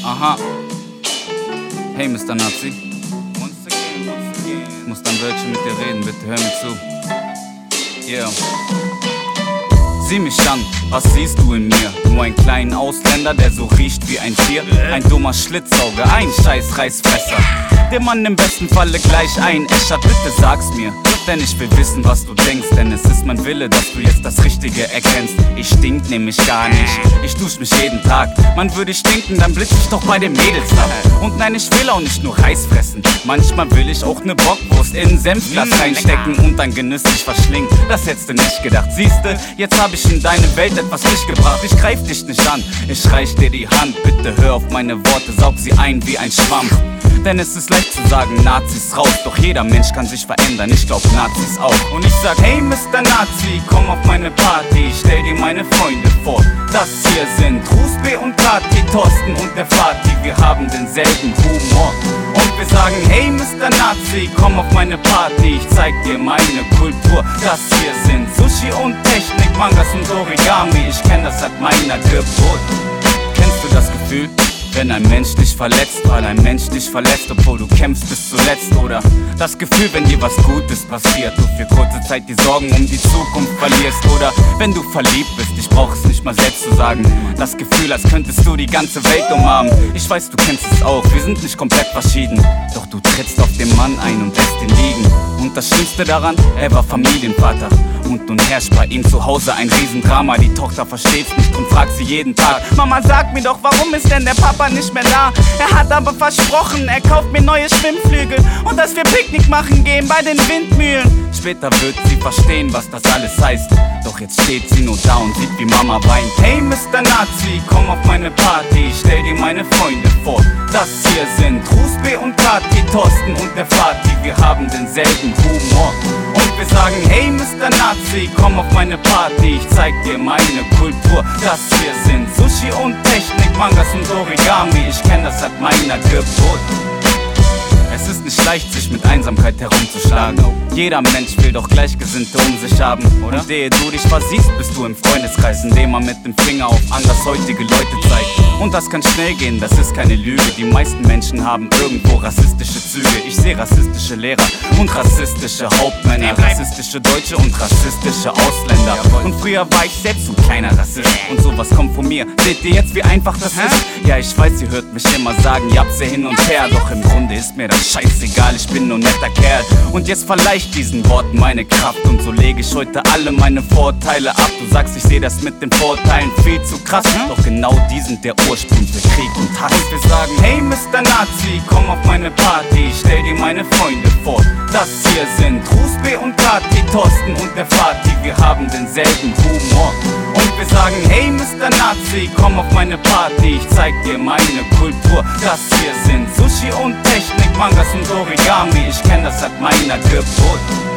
Aha. Hey, Mr. Nazi. Ich muss dann Wörtchen mit dir reden, bitte hör mir zu. Yeah. Sieh mich an, was siehst du in mir? Nur einen kleinen Ausländer, der so riecht wie ein Tier. Ein dummer Schlitzauge, ein scheiß Reißfresser, der Mann im besten Falle gleich einäschert. Bitte sag's mir, denn ich will wissen, was du denkst. Denn es ist mein Wille, dass du jetzt das Richtige erkennst. Ich stink nämlich gar nicht, ich dusch mich jeden Tag. Man würde stinken, dann blitz ich doch bei den Mädels ab. Und nein, ich will auch nicht nur Reis fressen. Manchmal will ich auch ne Bockwurst in ein Senfglas reinstecken und dann genüsslich verschlingen. Das hättest du nicht gedacht, siehste, jetzt hab ich in deine Welt etwas Licht gebracht. Ich greif dich nicht an, ich reich dir die Hand. Bitte hör auf meine Worte, saug sie ein wie ein Schwamm. Denn es ist leicht zu sagen, Nazis raus. Doch jeder Mensch kann sich verändern, ich glaub Nazis auch. Und ich sag, hey Mr. Nazi, komm auf meine Party. Ich stell dir meine Freunde vor. Das hier sind Ruß B und Kati, Thorsten und der Fatih. Wir haben denselben Humor. Und wir sagen, hey Mr. Nazi, komm auf meine Party. Ich zeig dir meine Kultur. Das hier sind Sushi und Technik, Mangas und Origami. Ich kenn das seit meiner Geburt. Kennst du das Gefühl? Wenn ein Mensch dich verletzt, weil ein Mensch dich verletzt, obwohl du kämpfst bis zuletzt. Oder das Gefühl, wenn dir was Gutes passiert, du für kurze Zeit die Sorgen um die Zukunft verlierst. Oder wenn du verliebt bist, ich brauch es nicht mal selbst zu sagen. Das Gefühl, als könntest du die ganze Welt umarmen. Ich weiß, du kennst es auch, wir sind nicht komplett verschieden. Doch du trittst auf den Mann ein und lässt ihn liegen. Und das Schlimmste daran, er war Familienvater. Und nun herrscht bei ihm zu Hause ein Riesendrama. Die Tochter versteht's nicht und fragt sie jeden Tag: Mama, sag mir doch, warum ist denn der Papa nicht mehr da? Er hat aber versprochen, er kauft mir neue Schwimmflügel und dass wir Picknick machen gehen bei den Windmühlen. Später wird sie verstehen, was das alles heißt. Doch jetzt steht sie nur da und sieht, wie Mama weint. Hey Mr. Nazi, komm auf meine Party. Ich stell dir meine Freunde vor. Das hier sind Ruß B und Kati, Thorsten und der Fatih. Wir haben denselben Humor. Und wir sagen, hey Mr. Nazi, komm auf meine Party. Ich zeig dir meine Kultur. Das hier sind Sushi und Technik, Mangas und Origami. Ich kenn das seit meiner Geburt. Es ist nicht leicht, sich mit Einsamkeit herumzuschlagen. Jeder Mensch will doch Gleichgesinnte um sich haben, oder? Und ehe du dich versiehst, bist du im Freundeskreis, in dem man mit dem Finger auf andershäutige Leute zeigt. Und das kann schnell gehen, das ist keine Lüge. Die meisten Menschen haben irgendwo rassistische Züge. Ich sehe rassistische Lehrer und rassistische Hauptmänner, rassistische Deutsche und rassistische Ausländer. Und früher war ich selbst ein kleiner Rassist und sowas kommt von mir. Seht ihr jetzt, wie einfach das ist? Ja, ich weiß, ihr hört mich immer sagen, Japse hin und her. Doch im Grunde ist mir das scheißegal, ich bin nur netter Kerl. Und jetzt verleih ich diesen Worten meine Kraft. Und so lege ich heute alle meine Vorteile ab. Du sagst, ich sehe das mit den Vorteilen viel zu krass. Doch genau die sind der Ursprung für Krieg und Hass. Und wir sagen, hey Mr. Nazi, komm auf meine Party. Ich stell dir meine Freunde vor. Das hier sind Ruß B und Kati, Thorsten und der Fatih. Wir haben denselben Humor. Und wir sagen, hey Mr. Nazi, komm auf meine Party. Ich zeig dir meine Kultur. Das hier sind Sushi und Technik, Mangas und Origami. Ich kenn das seit meiner Geburt.